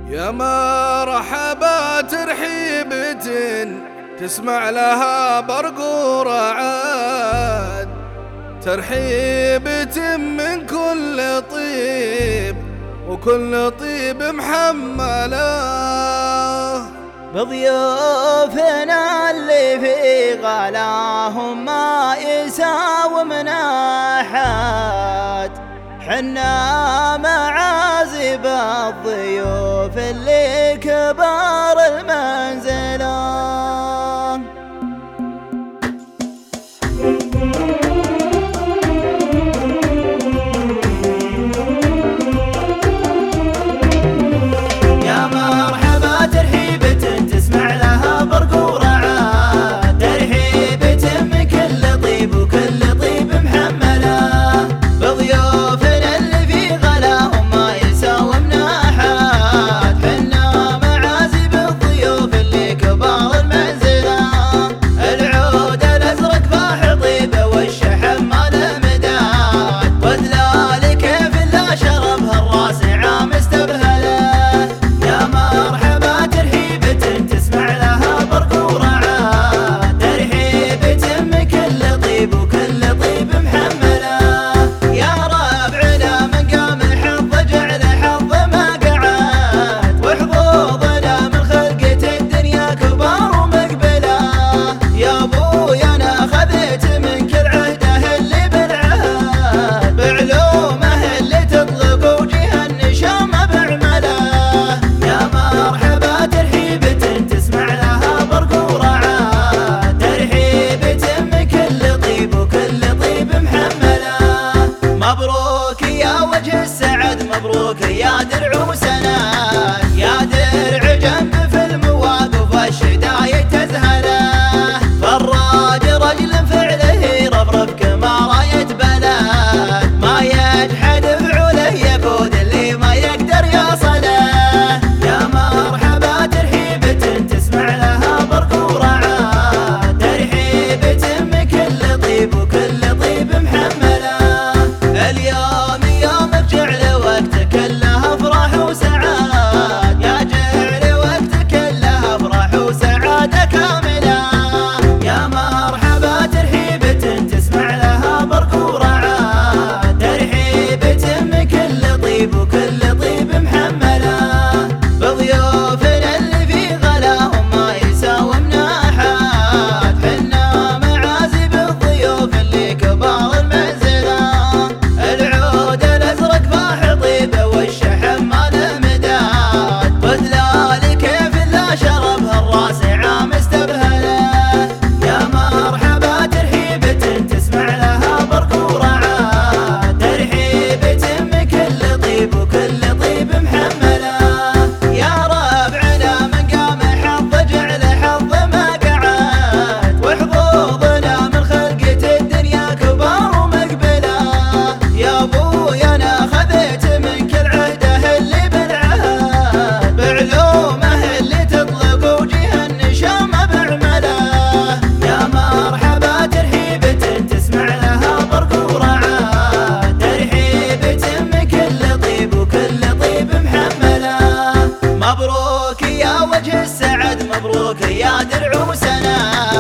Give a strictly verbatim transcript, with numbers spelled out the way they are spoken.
يا مرحبا ترحيبة تسمع لها برق ورعاد، ترحيبة من كل طيب وكل طيب محمله بضيوفنا اللي في غلاهم ما يساومنا أحد. حنا معازب الضيوف اللي كبار المنزله. مبروك يا درع وسناد، يا درع جنب في المواقف والشدايد تزهله. فالراج رجل فعله رفرف كما راية بلد، ما يجحد فعله يكون اللي ما يقدر يصله. يا مرحبا ترحيبة تسمع لها برق ورعاد، ترحيبة من كل طيب وكل طيب محمله. اليوم يومك جعل وقتك كلها افراح وسعاد، يا جعل وقتك كلها افراح وسعاده كامله. يا مرحبا ترحيبة تسمع لها برق ورعاد، ترحيبة من كل طيب وكل طيب محمله. بضيوفنا اللي في غلاهم ما يساومنا احد، حنا معازب الضيوف اللي كبار المنزله. العود الازرق فاح طيبه والشحم ما له مداد، وذلال كيف لا شربها الراس عام استبهله. يا مرحبا ترحيبة تسمع لها برق ورعاد، ترحيبة من كل طيب وكل طيب محمله. يا ربعنا من قام حظ جعل حظ ما قعد، وحظوظنا من خلقة الدنيا كبار ومقبله. يا ابويا انا خذيت منك العهده اللي بالعهد، بعلومه اللي تطلق وجه النشام بعمله. يا مرحبا ترحيبة تسمع لها برق ورعاد، ترحيبة من كل طيب وكل طيب محمله. مبروك يا وجه السعد، مبروك يا درع وسناد.